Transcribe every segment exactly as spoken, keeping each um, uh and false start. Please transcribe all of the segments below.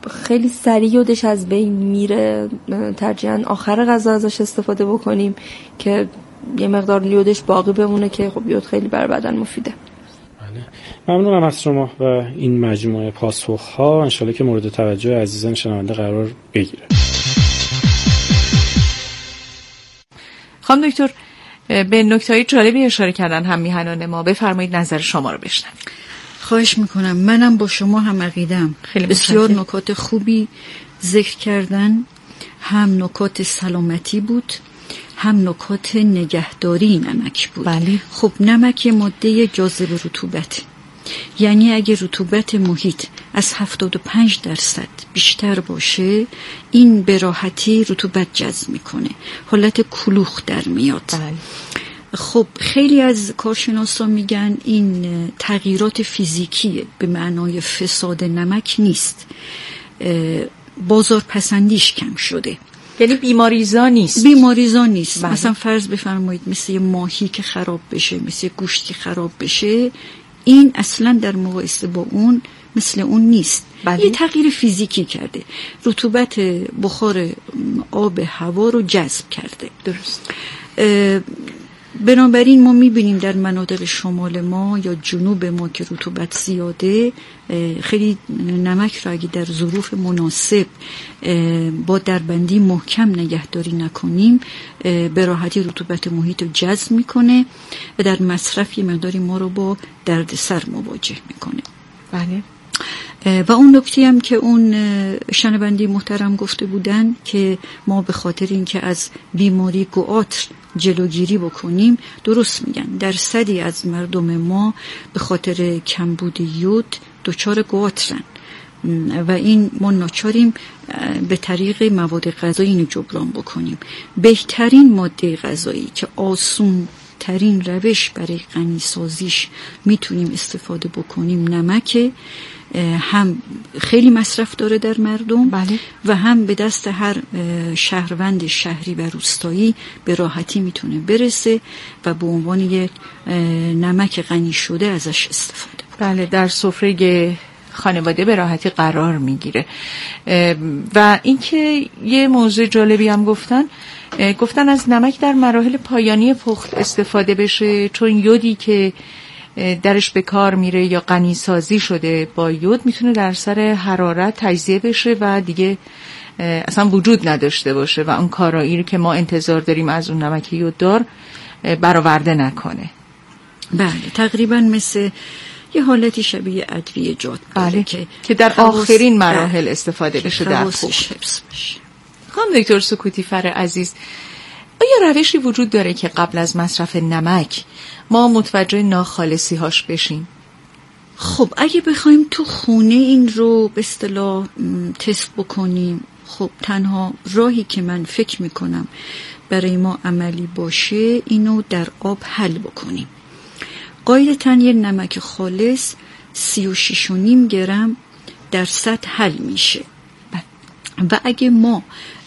خیلی سریع یودش از بین میره، ترجیحاً آخر غذا ازش استفاده بکنیم که یه مقدار یودش باقی بمونه که خب یود خیلی بر بدن مفیده. بله. ممنونم از شما و این مجموعه پاسخ‌ها، انشالله که مورد توجه عزیزان شنونده قرار بگیره. خانم دکتر به نکته‌های جالبی اشاره کردن هم میهنان ما، بفرمایید نظر شما رو بشنویم. خواهش میکنم. منم با شما هم عقیدم. بسیار نکات خوبی ذکر کردن، هم نکات سلامتی بود هم نکات نگهداری نمک بود. بله. خب نمک ماده جاذب رطوبت، یعنی اگه رطوبت محیط از هفتاد و پنج درصد بیشتر باشه این به راحتی رطوبت جذب میکنه، حالت کلوخ در میاد. بله. خب خیلی از کارشناسان میگن این تغییرات فیزیکیه، به معنای فساد نمک نیست، بازار پسندیش کم شده، یعنی بیماریزا نیست. بیماریزا نیست. بله. مثلا فرض بفرمایید مثل یه ماهی که خراب بشه، مثل گوشت که خراب بشه، این اصلا در مقایسه با اون مثل اون نیست. بله. یه تغییر فیزیکی کرده، رطوبت بخار آب هوا رو جذب کرده. درست. بنابراین ما میبینیم در مناطق شمال ما یا جنوب ما که رطوبت زیاده، خیلی نمک را اگه در ظروف مناسب با دربندی محکم نگهداری نکنیم به راحتی رطوبت محیط رو جذب میکنه و در مصرف یه مقداری ما رو با دردسر مواجه میکنه. بله. و اون نکته هم که اون شنونده محترم گفته بودن که ما به خاطر اینکه از بیماری گوآتر جلوگیری بکنیم، درست میگن. درصدی از مردم ما به خاطر کمبود یود دچار گوآترن و این ما ناچاریم به طریق مواد غذایی اینو جبران بکنیم. بهترین ماده غذایی که آسون ترین روش برای غنی سازیش میتونیم استفاده بکنیم نمکه، هم خیلی مصرف داره در مردم. بله. و هم به دست هر شهروند شهری و روستایی به راحتی میتونه برسه و به عنوان یک نمک غنی شده ازش استفاده بکنه. بله، در سفره خانواده به راحتی قرار میگیره. و اینکه یه موضوع جالبی هم گفتن گفتن از نمک در مراحل پایانی پخت استفاده بشه، چون یودی که درش به کار میره یا غنی سازی شده با یود میتونه در سر حرارت تجزیه بشه و دیگه اصلا وجود نداشته باشه و اون کارایی رو که ما انتظار داریم از اون نمک یوددار برآورده نکنه. بله، تقریبا مثل یه حالتی شبیه ادویه جات. بله. که که در آخرین مراحل استفاده بشه در پخت. خانم دکتر سکوتی فر عزیز، آیا روشی وجود داره که قبل از مصرف نمک ما متوجه ناخالصی هاش بشیم؟ خب اگه بخوایم تو خونه این رو به اصطلاح تست بکنیم، خب تنها راهی که من فکر میکنم برای ما عملی باشه اینو در آب حل بکنیم. قاعدتاً یه نمک خالص سی و شش و نیم گرم در سطح حل میشه و اگه ما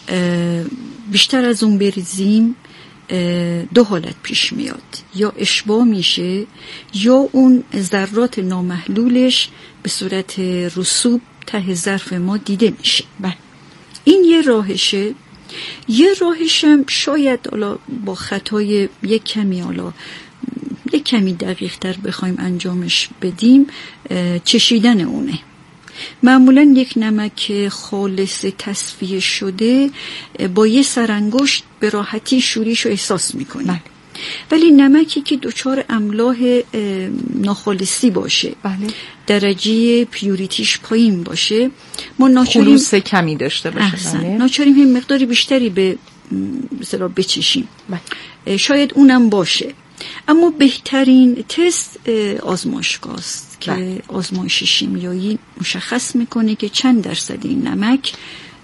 بیشتر از اون بریزیم دو حالت پیش میاد، یا اشباع میشه یا اون ذرات نامحلولش به صورت رسوب ته ظرف ما دیده میشه. بله. این یه راهشه. یه راهشم شاید حالا با خطای یک کمی حالا یک کمی دقیق تر بخوایم انجامش بدیم، چشیدن اونه. معمولا یک نمک خالص تصفیه شده با یه سرانگشت به راحتی شوریشو احساس میکنیم. ولی نمکی که دچار املاح ناخالصی باشه، بله. درجه پیوریتیش پایین باشه، ما ناچاریم خلوص کمی داشته باشه، بله. ناچاریم این مقداری بیشتری به مثلا بچشیم. بله. شاید اونم باشه، اما بهترین تست آزمایشگاه است که بله. آزمایش شیمیایی مشخص میکنه که چند درصد این نمک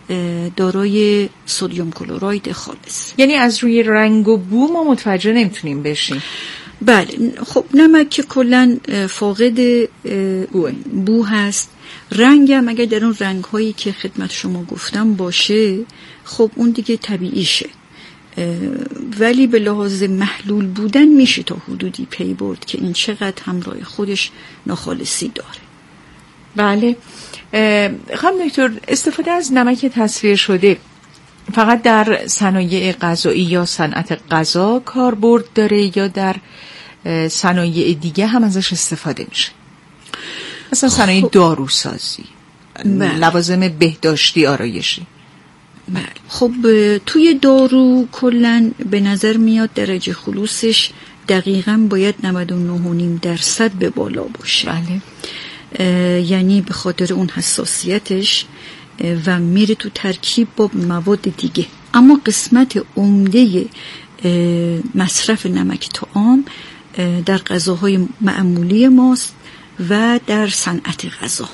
دارای سدیم کلراید خالص. یعنی از روی رنگ و بو ما متوجه نمیتونیم بشیم. بله. خب نمک که کلن فاقد بو هست، رنگ هم اگر در اون رنگ هایی که خدمت شما گفتم باشه خب اون دیگه طبیعیشه، ولی به لحاظ محلول بودن میشه تا حدودی پی برد که این چقدر همراه خودش ناخالصی داره. بله. خانم دکتر، استفاده از نمک تصفیه شده فقط در صنایع غذایی یا صنعت غذا کاربرد داره یا در صنایع دیگه هم ازش استفاده میشه؟ مثلا صنایع خب. داروسازی، لوازم بهداشتی، آرایشی. بله. خب توی دارو کلن به نظر میاد درجه خلوصش دقیقاً باید نود و نه و پنج درصد به بالا باشه. بله. یعنی به خاطر اون حساسیتش و میره تو ترکیب با مواد دیگه. اما قسمت عمده مصرف نمک طعام در غذاهای معمولی ماست و در صنعت غذا.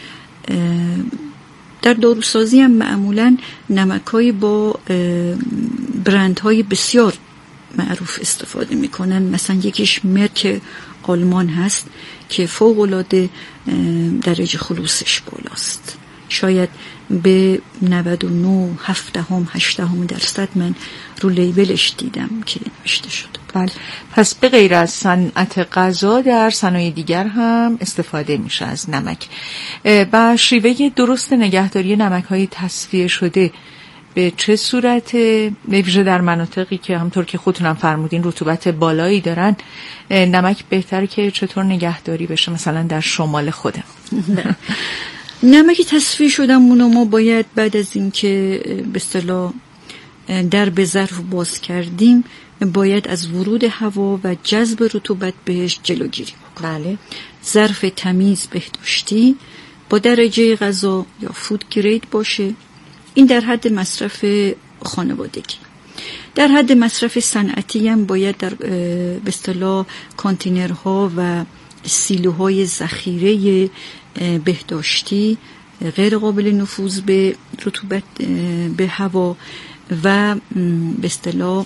در داروسازی هم معمولاً نمک‌های با برندهای بسیار معروف استفاده میکنن. مثلا یکیش مرک آلمان هست که فوق‌العاده درجه خلوصش بالاست، شاید به نود و نه هفتم هشتم درصد من رو لیبلش دیدم که نوشته شده. بله. پس به غیر از صنعت غذا در صنایع دیگر هم استفاده میشه از نمک. و شیوه درست نگهداری نمک‌های تصفیه شده به چه صورت، به ویژه در مناطقی که همطور که خودتونم فرمودین رطوبت بالایی دارن، نمک بهتره که چطور نگهداری بشه مثلا در شمال خودم؟ نمک تصفیه شده‌مونو ما باید بعد از اینکه به اصطلاح در به ظرف باز کردیم باید از ورود هوا و جذب رطوبت بهش جلوگیری بکنیم. بله. ظرف تمیز بهداشتی با درجه غذا یا فود گرید باشه. این در حد مصرف خانوادگی. در حد مصرف صنعتی هم باید در به اصطلاح کانتینرها و سیلوهای ذخیره بهداشتی غیر قابل نفوذ به رطوبت به هوا و به اصطلاح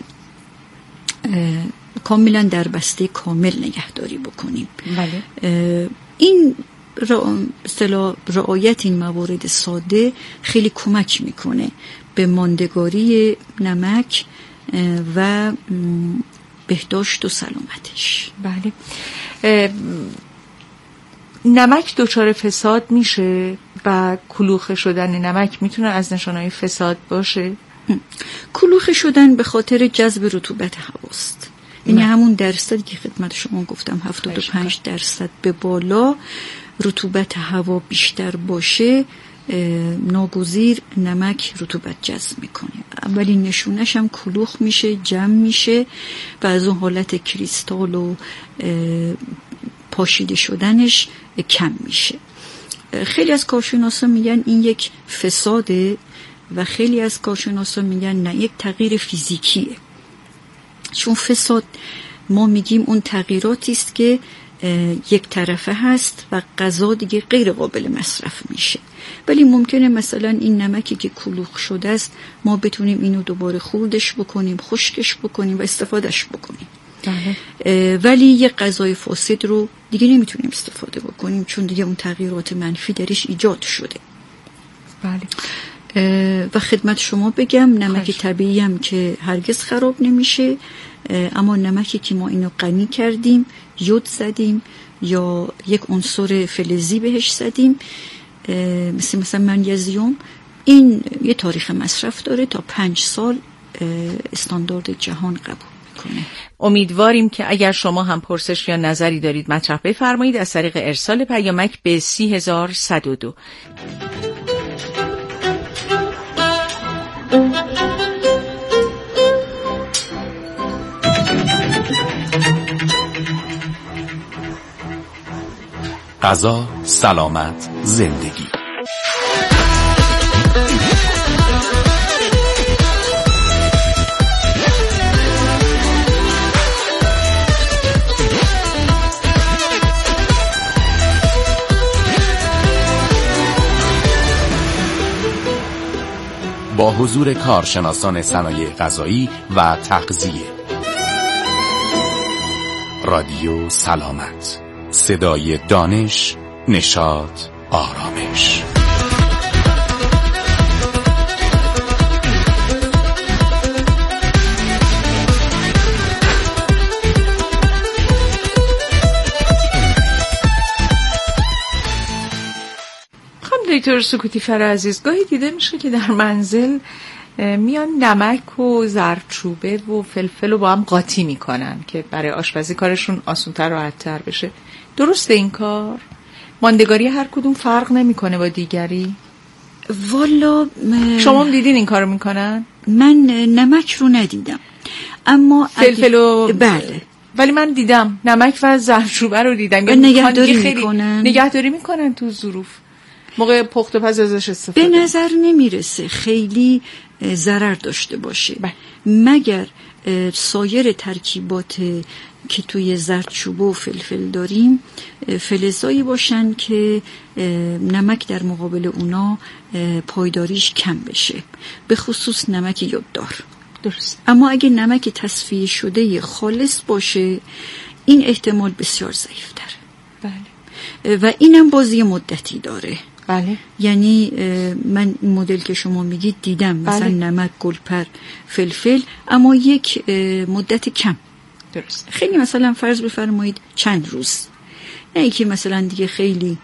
کاملا در بسته کامل نگهداری بکنیم. بله. این به اصطلاح رعایت این موارد ساده خیلی کمک میکنه به ماندگاری نمک و بهداشت و سلامتش. بله. نمک دچار فساد میشه و کلوخه شدن نمک میتونه از نشانه‌های فساد باشه؟ کلوخه شدن به خاطر جذب رطوبت هواست. یعنی همون درصدی که خدمت شما گفتم هفتاد و پنج درصد به بالا رطوبت هوا بیشتر باشه، ناگزیر نمک رطوبت جذب میکنه. اولین نشونش هم کلوخ میشه، جمع میشه و از اون حالت کریستال و پاشیده شدنش کم میشه. خیلی از کارشناسا میگن این یک فساده و خیلی از کارشناسا میگن نه، یک تغییر فیزیکیه. چون فساد ما میگیم اون تغییراتی است که یک طرفه هست و غذا دیگه غیر قابل مصرف میشه. ولی ممکنه مثلا این نمکی که کلوخ شده است ما بتونیم اینو دوباره خردش بکنیم، خشکش بکنیم و استفادهش بکنیم. ولی یک غذای فاسد رو دیگه نمیتونیم استفاده بکنیم چون دیگه اون تغییرات منفی درش ایجاد شده. بله. و خدمت شما بگم نمک طبیعی هم که هرگز خراب نمیشه، اما نمکی که ما اینو غنی کردیم، یود زدیم یا یک عنصر فلزی بهش زدیم مثل مثلا منیزیم، این یه تاریخ مصرف داره، تا پنج سال استاندارد جهان قبول میکنه. امیدواریم که اگر شما هم پرسش یا نظری دارید مطرح بفرمایید از طریق ارسال پیامک به سی هزار و صد و دو. غذا، سلامت، زندگی. با حضور کارشناسان صنایع غذایی و تغذیه. رادیو سلامت، صدای دانش، نشاط، آرامش. دکتر سکوتی فر عزیز، گاهی دیده میشه که در منزل میان نمک و زردچوبه و فلفل رو با هم قاطی میکنن که برای آشپزی کارشون آسان‌تر و راحت‌تر بشه. درسته این کار؟ ماندگاری هر کدوم فرق نمیکنه با دیگری؟ والا شما هم دیدین این کارو میکنن؟ من نمک رو ندیدم، اما فلفل و بله، ولی من دیدم نمک و زردچوبه رو دیدم. یعنی نگهداری میکنن، نگهداری میکنن تو ظروف موقع پخت و پز ازش استفاده. به نظر نمیرسه خیلی ضرر داشته باشه بله. مگر سایر ترکیبات که توی زردچوبه و فلفل داریم فلزایی باشن که نمک در مقابل اونا پایداریش کم بشه، به خصوص نمک یوددار. درست. اما اگه نمک تصفیه شده خالص باشه این احتمال بسیار ضعیف تره. بله. و اینم بازی مدتی داره. بله. یعنی من این مدل که شما میگید دیدم، مثلا بله. نمک، گلپر، فلفل، اما یک مدت کم. درست. خیلی مثلا فرض بفرمایید چند روز، نه اینکه مثلا دیگه خیلی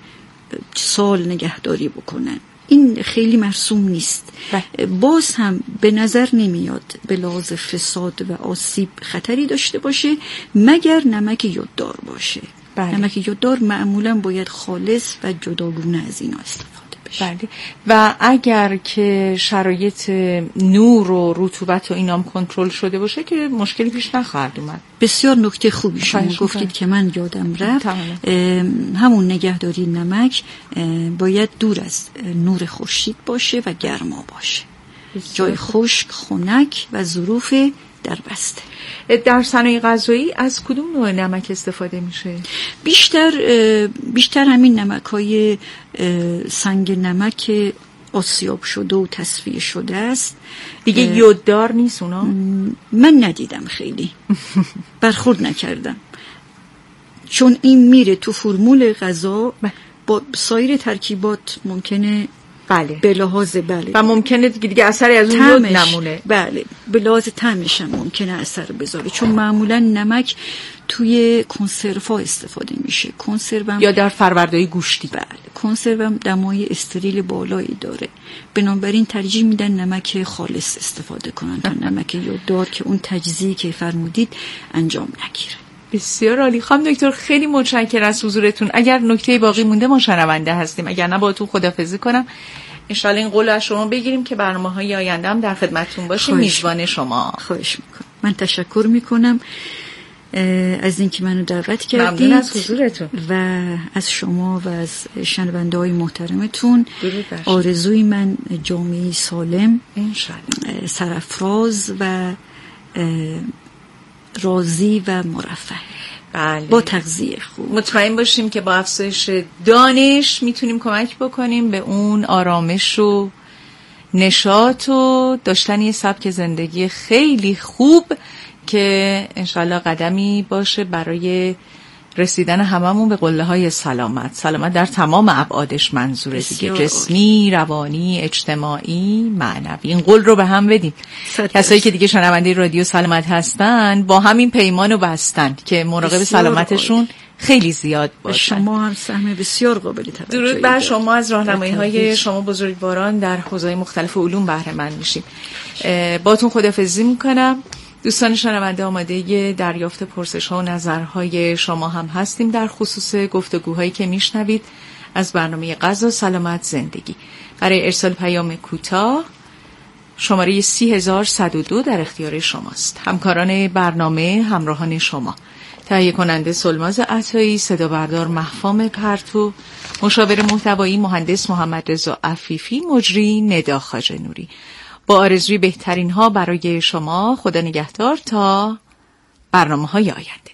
سال نگهداری بکنن، این خیلی مرسوم نیست. بله. باز هم به نظر نمیاد به لحاظ فساد و آسیب خطری داشته باشه مگر نمک یوددار باشه. بله. نمک یوددار معمولا باید خالص و جداگونه از اینا استفاده بشه. بله. و اگر که شرایط نور و رطوبت و اینام کنترل شده باشه که مشکلی پیش نخواهد اومد. بسیار نکته خوبی شما گفتید که من یادم رفت. همون نگهداری نمک باید دور از نور خورشید باشه و گرما باشه. جای خشک، خنک و ظروف در بسته. در صنایع غذایی از کدوم نوع نمک استفاده میشه؟ بیشتر بیشتر همین نمک‌های سنگ نمک آسیاب شده و تصفیه شده است. دیگه یوددار نیست اونا؟ من ندیدم، خیلی برخورد نکردم، چون این میره تو فرمول غذا با سایر ترکیبات ممکنه بله به لحاظ بله و ممکنه دیگه, دیگه اثری از اون یود نمونه. بله به لحاظ طعمش هم ممکنه اثر بذاره، چون معمولا نمک توی کنسرو استفاده میشه. کنسرو یا در فروردهای گوشتی. بله کنسرو هم دمای استریل بالایی داره، بنابراین ترجیح میدن نمک خالص استفاده کنن تا نمک یوددار که اون تجزیه‌ای که فرمودید انجام نگیره. بسیار عالی. خانم دکتر خیلی متشکرم از حضورتون. اگر نکته باقی مونده ما شنونده هستیم، اگر نه باهاتون خداحافظی کنم. ان شاء الله این قول از شما بگیریم که برنامه‌های آینده هم در خدمتتون باشیم. میزبان شما. خواهش میکنم. من تشکر میکنم از اینکه منو دعوت کردید. ممنون از حضورتون و از شما و از شنونده‌های محترمتون. آرزوی من جامعه سالم، ان شاء الله سرافراز و راضی و مرفه. بله. با تغذیه خوب. مطمئن باشیم که با افزایش دانش میتونیم کمک بکنیم به اون آرامش و نشاط و داشتن یه سبک زندگی خیلی خوب که انشالله قدمی باشه برای رسیدن هممون به قله های سلامت. سلامت در تمام ابعادش منظوره دیگه، جسمی، روانی، اجتماعی، معنوی. این قول رو به هم بدیم. کسایی که دیگه شنونده رادیو سلامت هستن با همین پیمانو بستن که مراقب سلامتشون خیلی زیاد باشن. شما هم سهم بسیار قابل توجهی. درود بر شما. از راهنمایی‌های شما بزرگواران در حوزه‌های مختلف علوم بهره مند میشیم. باهاتون خداحافظی میکنم. دوستان شنونده آماده دریافت پرسش‌ها و نظرهای شما هم هستیم در خصوص گفتگوهایی که میشنوید از برنامه غذا سلامت زندگی. برای ارسال پیام کوتاه شماره سی هزار و صد و دو در اختیار شماست. همکاران برنامه همراهان شما: تهیه کننده سلماز عطایی، صدا بردار مهفام پرتو، مشاور محتوایی مهندس محمد رضا عفیفی، مجری ندا خواجه نوری. با آرزوی بهترین ها برای شما. خدا نگهدار تا برنامه های آینده.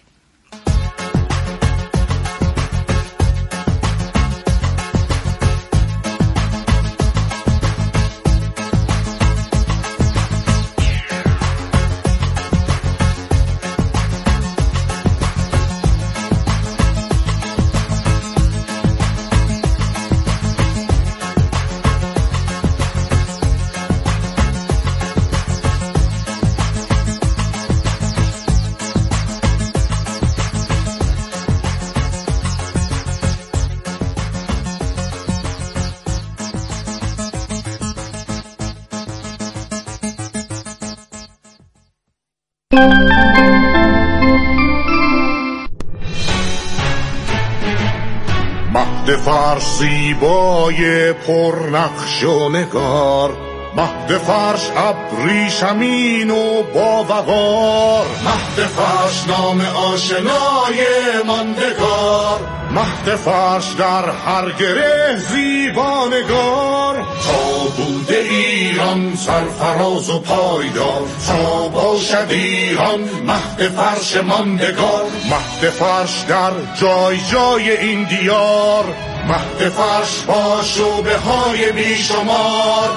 مهد فرش زیبای پرنقش و نگار، مهد فرش ابریشمین و با وقار، مهد فرش نام آشنای ماندگار، مهد فرش در هر گره زیبانگار. تا بوده ایران سرفراز و پایدار، تا باشد ایران مهد فرش ماندگار. مهد فرش در جای جای این دیار، مهد فرش با شعبه های بیشمار.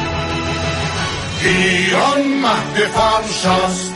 ایران مهد فرش است.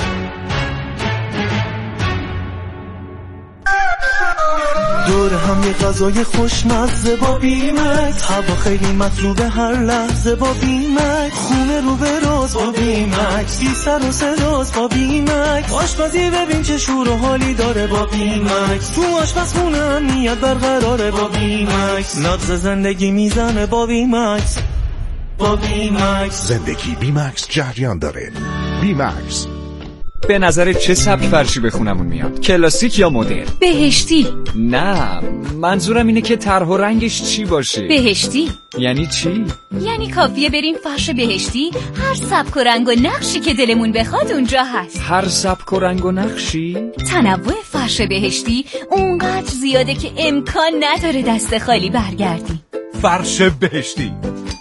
دور هم یه غذای خوشمزه با بیمکس، هوا خیلی مطلوبه هر لحظه با بیمکس، خونه رو به راز با بیمکس، بی سر و صداست با بیمکس، آشپزی ببین چه شور و حالی داره با بیمکس، تو آشپزخونه امنیت برقراره با بیمکس، نبض زندگی میزنه با بیمکس، با بیمکس. زندگی بیمکس جریان داره. بیمکس. به نظر چه سبک فرشی به خونمون میاد؟ کلاسیک یا مدرن؟ بهشتی. نه، منظورم اینه که طرح و رنگش چی باشه. بهشتی یعنی چی؟ یعنی کافیه بریم فرش بهشتی، هر سبک و رنگ و نقشی که دلمون بخواد اونجا هست. هر سبک و رنگ و نقشی؟ تنوع فرش بهشتی اونقدر زیاده که امکان نداره دست خالی برگردی. فرش بهشتی.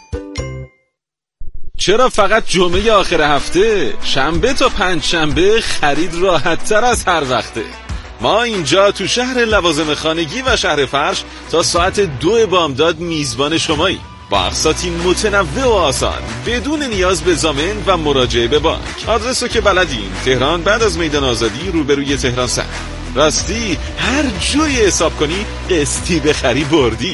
چرا فقط جمعه آخر هفته؟ شنبه تا پنج شنبه خرید راحت تر از هر وقته. ما اینجا تو شهر لوازم خانگی و شهر فرش تا ساعت دو بامداد میزبان شمایی، با اقساطی متنوع و آسان بدون نیاز به ضامن و مراجعه به بانک. آدرسو که بلدین، تهران بعد از میدان آزادی روبروی تهران سر. راستی هر جوی حساب کنی قسطی بخری بردی.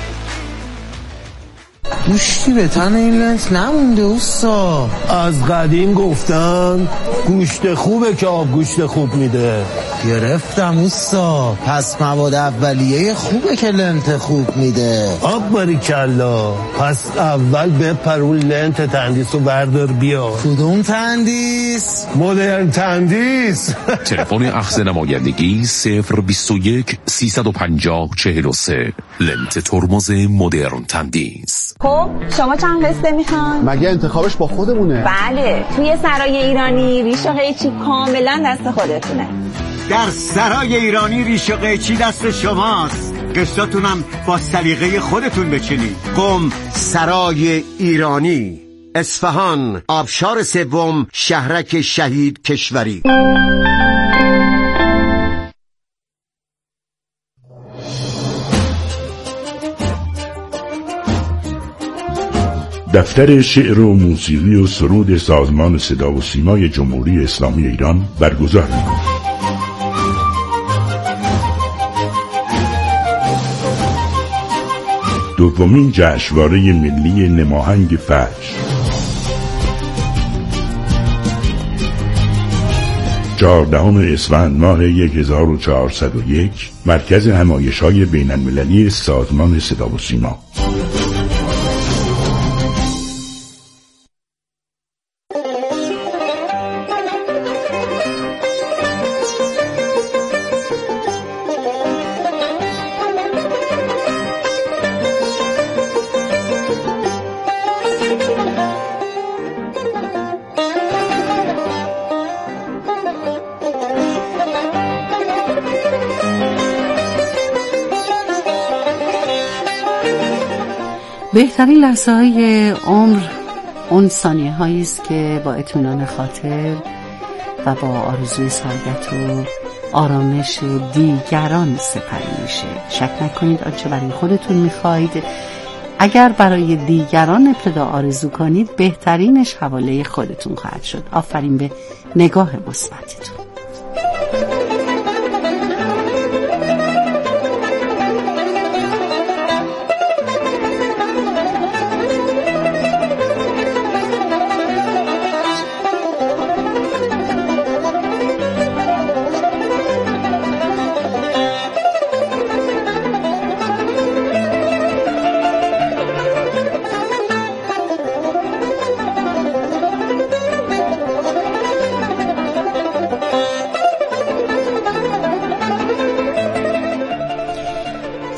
گوشتی به تن این لنز نمونده اوستا. از قدیم گفتن گوشت خوبه که آب گوشت خوب میده. گرفتم اوستا. پس مواد اولیه خوبه که لنت خوب میده. آب باریکلا. پس اول بپر اون لنت تندیس رو بردار بیا. کدوم تندیس؟ مدرن تندیس. تلفن اخذ نمایندگی صفر بیست و یک سیصد و پنجاه چهل و سه. لنت ترمز مدرن تندیس. خب شما چند قسطه میخوان؟ مگه انتخابش با خودمونه؟ بله، توی سرای ایرانی ریش و قیچی کاملا دست خودتونه. در سرای ایرانی ریش و قیچی دست شماست، قسطاتونم با سلیقه خودتون بچینید. قم سرای ایرانی، اصفهان، آبشار سوم، شهرک شهید کشوری. دفتر شعر و موسیقی و سرود سازمان صدا و سیمای جمهوری اسلامی ایران برگزار می‌کند. دومین جشنواره ملی نماهنگ فجر، چهاردهم اسفند ماه هزار و چهارصد و یک، مرکز همایش‌های بین‌المللی سازمان صدا و سیما. بهترین لحظه های عمر اون ثانیه هایی است که با اطمینان خاطر و با آرزوی سعادت و آرامش دیگران سپری میشه. شک نکنید آنچه برای خودتون میخواید اگر برای دیگران ابتدا آرزو کنید بهترینش حواله خودتون خواهد شد. آفرین به نگاه مثبتتون.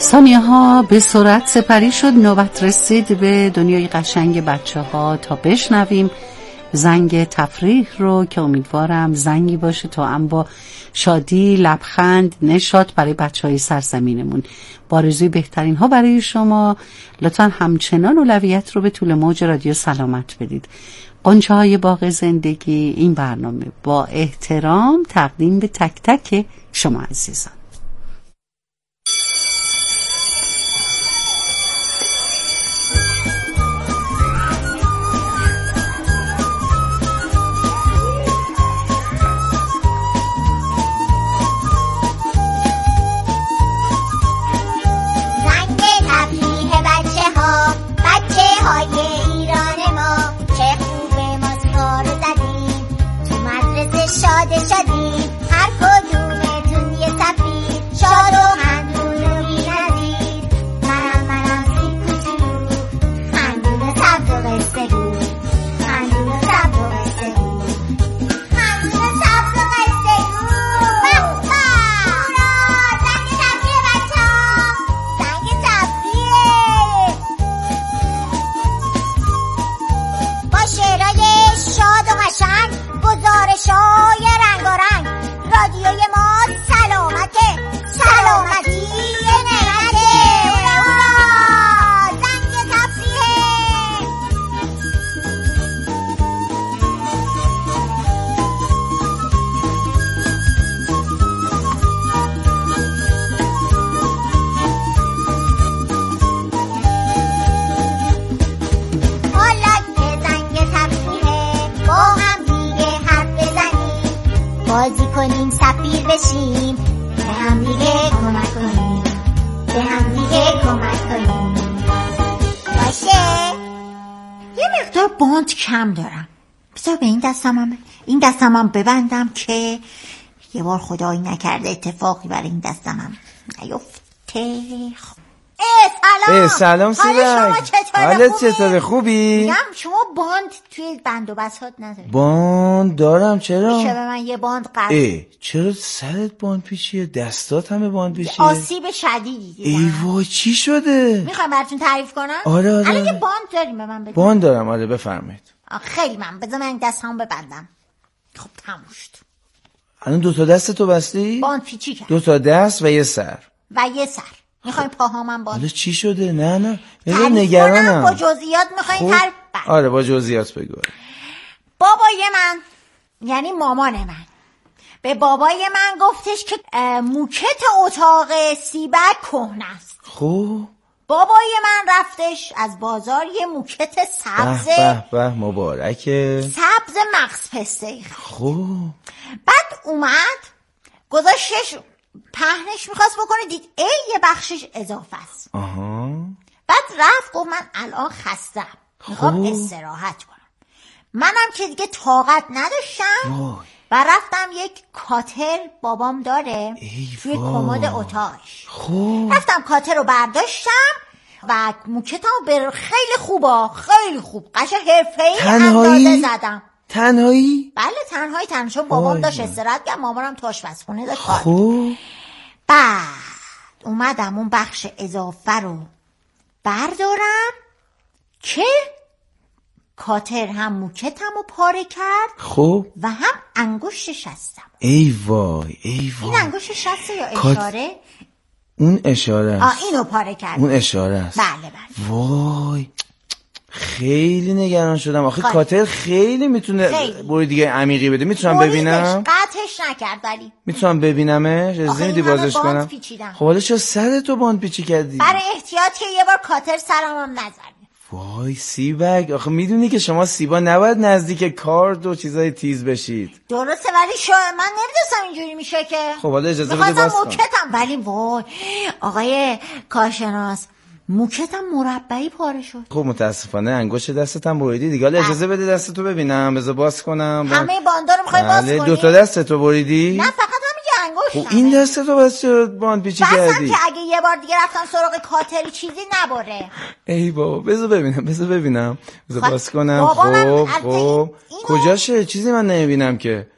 ثانیه ها به سرعت سپری شد. نوبت رسید به دنیای قشنگ بچه ها تا بشنویم زنگ تفریح رو که امیدوارم زنگی باشه تا هم با شادی، لبخند، نشاط برای بچه های سرزمینمون. با آرزوی بهترین ها برای شما. لطفا همچنان اولویت رو به طول موج رادیو سلامت بدید. غنچه های باغ زندگی این برنامه با احترام تقدیم به تک تک شما عزیزان. کم دارم. بذار به این دستم هم این دستم هم ببندم که یه بار خدایی نکرده اتفاقی برای این دستم هم نیفته. اه سلام. اه سلام سیبک. حالت چطوره؟ خوبی؟ میگم شما باند توی بند و بساط نداری؟ باند دارم. چرا؟ میشه به من یه باند قرض؟ اه چرا سرت باند پیچیه؟ دستات همه باند پیچیه؟ آسیب شدیدی دیدم. ای وای چی شده؟ میخوام براتون تعریف کنم؟ آره آره. الان یه باند داریم به من بگید. باند دارم آره بفرمایید. خیلی من بذار من دستمو ببندم. خب تموم شد. الان دو تا دستتو بستی؟ باند پیچی کرد. دو تا دست و یه سر. و یه سر. میخوای پاهامم باند؟ حالا چی شده؟ نه نه. تعریف نگرانم. با جزئیات میخواین تعریف؟ آره با جزئیات بگو. بابای من یعنی مامان من به بابای من گفتش که موکت اتاق سیبک کهنه است. خب بابای من رفتش از بازار یه موکت سبز به به مبارکه سبز مغز پسته. خب بعد اومد گذاشتش پهنش میخواست بکنه، دید ای یه بخشش اضافه است. آها. بعد رفت گفت من الان خستم میخوام استراحت کنم. منم که دیگه طاقت نداشتم وای. و رفتم یک کاتر بابام داره توی کمد اتاقش. خوب. رفتم کاتر رو برداشتم و موکتمو به خیلی خوبا خیلی خوب قشنگ حرفه‌ای اندازه زدم. تنهایی؟ بله تنهایی تنهایی چون بابام داشت استراحت کرد، مامانم تو آشپزخونه داشت کار. خوب. بعد اومدم اون بخش اضافه رو بردارم که کاتر هم موکتمو پاره کرد خوب و هم انگشت شستم. ای وای ای وای. این انگشت شسته یا کات... اشاره؟ اون اشاره است. آه اینو پاره کرد. اون اشاره است. بله بله. وای خیلی نگران شدم آخه خاله. کاتر خیلی میتونه بوی دیگه عمیقی بده. میتونم ببینم؟ قطعش نکرد ولی میتونم ببینمش؟ اجازه میدی بازش کنم؟ خب حالا چرا سرتو باند پیچی کردی؟ برای احتیاط که یه بار کاتر سرمم نزنه. وای سیبک آخه میدونی که شما سیبا نباید نزدیک کارد و چیزای تیز بشید. درسته ولی شو من نمیدونستم اینجوری میشه که. خب حالا اجازه بده باز کنم. موکتم ولی وای آقای کارشناس موکتم مربعی پاره شد. خب متاسفانه انگشت دستتم بریدی دیگه. حالا اجازه بده دستتو ببینم بذار باز کنم. همه باندار رو میخوای باز کنی؟ دو تا دستتو بریدی؟ نه فقط همین یه انگشتم. خب این دستتو بس چرا باند پیچی کردی؟ که اگه یه بار دیگه رفتم سراغ کاتری چیزی نباره. ای بابا بذار ببینم بذار ببینم بذار باز کنم. خب خب کجاشه چیزی من نمیبینم که.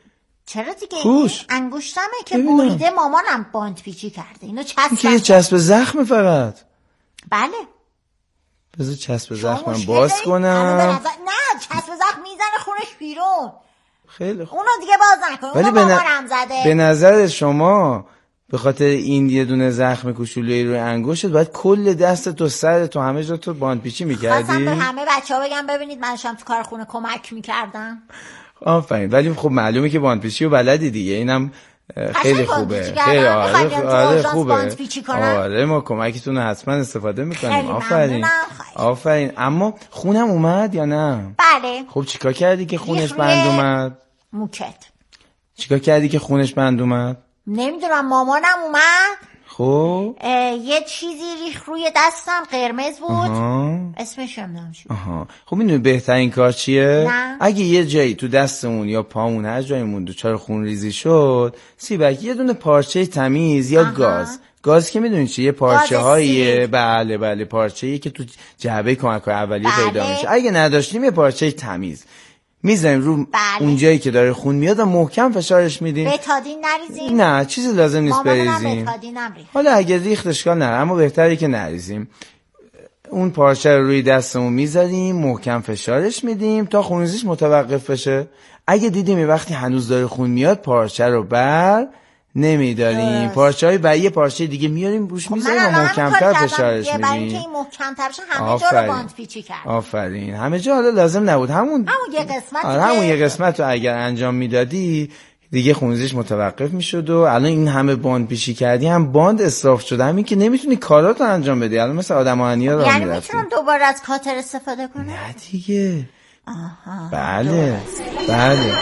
چرا دیگه؟ کوش. انگشتمه که بریده، مامانم باند پیچی کرده، اینو چسب که یه چسب زخم فقط. بله. بذار چسب زخم من باز کنم. نه چسب زخم میزنه خونش بیرون. خیلی خوب. اونو دیگه باز نکن، اونو مامانم زده. به نظر شما به خاطر این یه دونه زخم کوچولویی روی انگشتت باید کل دستت و سرت و همه جا تو باند پیچی میکردی؟ خواستم به همه بچه ها بگم ببینید من داشتم تو کار خونه کمک میکردم. آفرین. ولی خب معلومه که باند پیچی و بلدی دیگه، اینم خیلی خوبه. خیلی آره آره خوبه. آره ما کمکتون رو حتما استفاده میکنیم. آفرین آفرین. اما خونم اومد یا نه؟ بله. خب چیکار کردی که خونش بند اومد؟ موکت. چیکار کردی که خونش بند اومد؟ نمیدونم، مامانم اومد خب یه چیزی ریخ روی دستم قرمز بود. آها. اسمش نمیدونم چی. آها. خب میدونی بهترین کار چیه؟ نه. اگه یه جایی تو دستمون یا پامون هر جایمون دچار خون ریزی شد، سیبک یه دونه پارچه تمیز یا آها. گاز گاز که میدونی چیه؟ یه پارچه هاییه. بله بله پارچه‌ای که تو جعبه کمک‌های اولیه بله. پیدا میشه. اگه نداشتیم یه پارچه تمیز میزنیم رو بله. اون جایی که داره خون میاد و محکم فشارش میدیم. بتادین نریزیم؟ نه چیزی لازم نیست بریزیم. حالا اگه ریخت اشکال نداره، اما بهتره که نریزیم. اون پارچه رو روی دستمون میذاریم، محکم فشارش میدیم تا خونریزیش متوقف بشه. اگه دیدیم یه وقتی هنوز داره خون میاد، پارچه رو بر نمیداریم، پارچه های و یه پارچه دیگه میاریم روش خب میذاریم و محکم‌تر فشارش میدیم. برای اینکه این محکم‌تر بشه همه جا رو باند پیچی کرد. آفرین. همه جا حالا لازم نبود، همون همون یه قسمت آره همون یه قسمت رو اگر انجام میدادی دیگه خونریزیش متوقف میشد و الان این همه باند پیچی کردی هم باند اسراف شده، همین که نمیتونی کاراتو انجام بدی. الان مثل آدم‌ها راه یعنی میتونم دوباره از کاتر استفاده کنم؟ نه دیگه. آها. بله بله.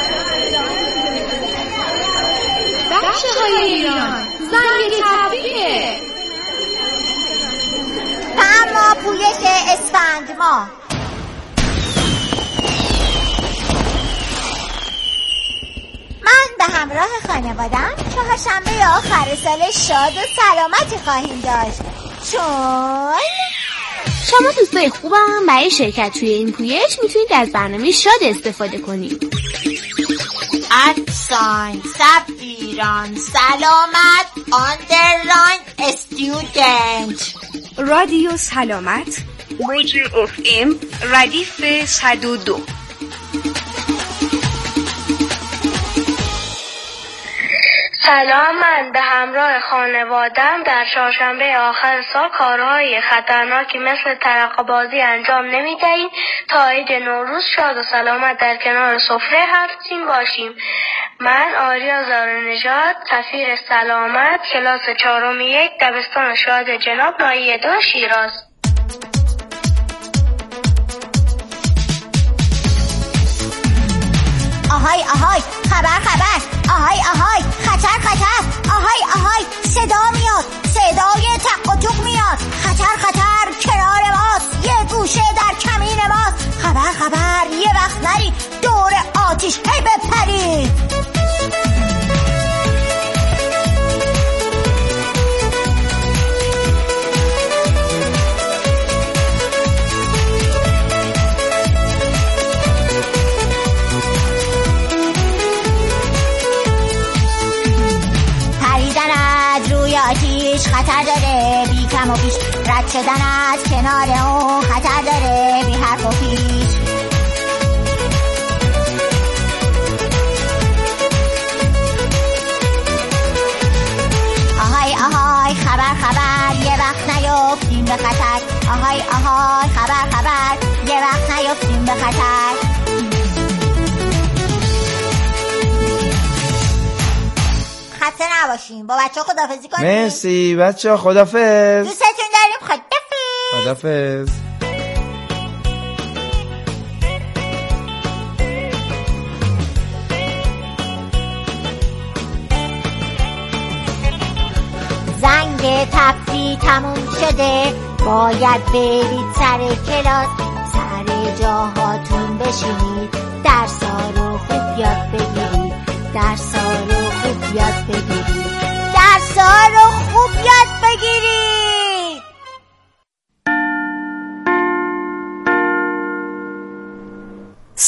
بخش های ایران زنگ تبریکه. اما پویش اسفند ما من به همراه خانوادم چهارشنبه آخر سال شاد و سلامتی خواهیم داشت، چون شما دوستای خوبم برای شرکت توی این پویش میتونید از برنامه شاد استفاده کنید. ادساین سب ایران سلامت آندرلاین استودنت رادیو سلامت موج اف ام ردیف صد و دو. سلام، من به همراه خانوادم در چهارشنبه آخر سال کارهای خطرناکی مثل ترقه بازی انجام نمی‌دهیم تا عید نوروز شاد و سلامت در کنار سفره هستیم باشیم. من آریا زارنژاد، سفیر سلامت، کلاس چهارم یک، دبستان شاد جناب ناحیه دو شیراز. آهای آهای خبر خبر، آهای آهای خطر خطر، آهای آهای صدا میاد، صدای تق و توق میاد، خطر خطر کنار ماست، یه گوشه در کمین ماست، خبر خبر یه وقت نری دور آتیش هی بپری. آتیش خطر داره بی کم و بیش، رد شدن از کنار اون خطر داره بی حرف و پیش. آهای آهای خبر خبر یه وقت نیفتیم به خطر، آهای آهای خبر خبر یه وقت نیفتیم به خطر. خسته نباشیم، با بچه ها خداحافظی کنیم. مرسی بچه ها، خداحافظ. دوستتون داریم، خداحافظ. خداحافظ. زنگ تفریح تموم شده، باید برید سر کلاس، سر جاهاتون بشینید، درسا رو خوب یاد بگیرید، درسا رو خوب یاد بگیرید، درسا رو خوب یاد بگیرید.